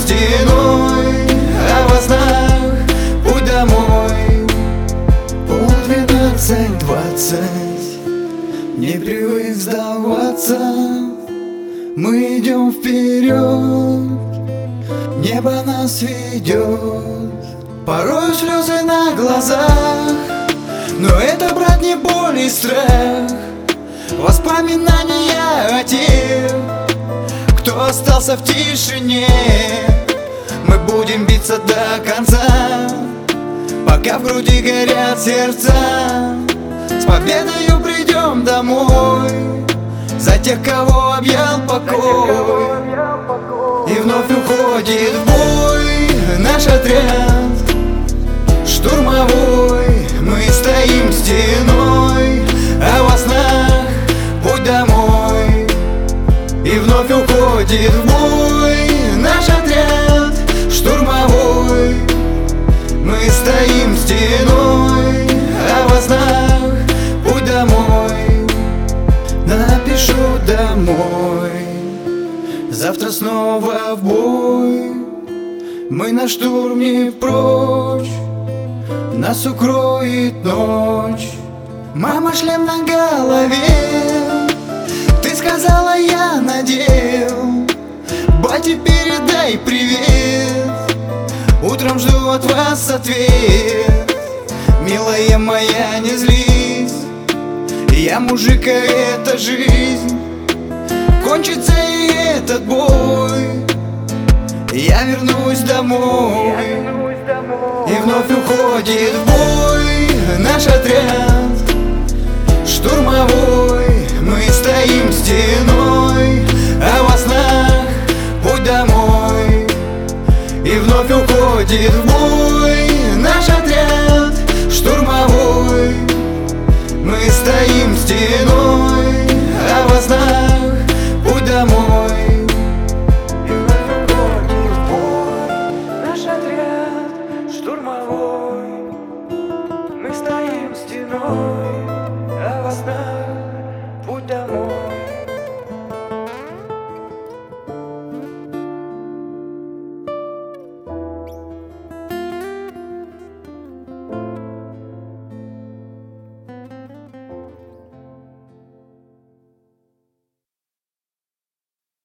стеной, а во снах путь домой. 11:20, не привык сдаваться. Мы идем вперед, небо нас ведет. Порой слезы на глазах, но это, брат, не боль и страх. Воспоминания о тех, кто остался в тишине. Мы будем биться до конца, пока в груди горят сердца. С победою придем домой, за тех, кого объял покой. И вновь уходит в бой наш отряд штурмовой. Мы стоим стеной, а во снах путь домой. И вновь уходит в бой наш отряд штурмовой. Мы стоим стеной, а во снах путь домой. Напишу домой, завтра снова в бой. Мы на штурм не прочь, нас укроет ночь. Мама, шлем на голове, ты сказала, я надел. Бате, передай привет, утром жду от вас ответ. Милая моя, не злись, я мужик, а это жизнь. Кончится и этот бой, я вернусь домой. И вновь уходит в бой наш отряд штурмовой. Мы стоим стеной, а во снах путь домой. И вновь уходит в бой наш отряд штурмовой. Мы стоим стеной, а во снах путь домой. И вновь уходит в бой наш отряд штурмовой. Мы стоим стеной.